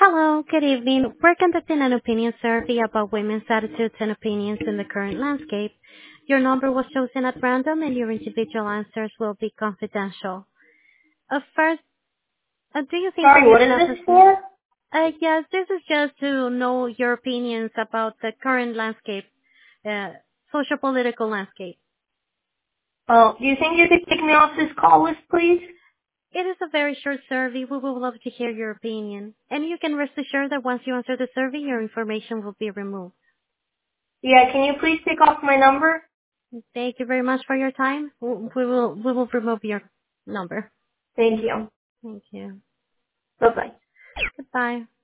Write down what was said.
Hello, good evening. We're conducting an opinion survey about women's attitudes and opinions in the current landscape. Your number was chosen at random and your individual answers will be confidential. First, do you think Sorry, it what is is this necessary? for? Yes, this is just to know your opinions about the current landscape, social-political landscape. Oh, do you think you could take me off this call list, please? It is a very short survey. We would love to hear your opinion. And you can rest assured that once you answer the survey, your information will be removed. Yeah, can you please take off my number? Thank you very much for your time. We will remove your number. Thank you. Thank you. Bye-bye. Goodbye.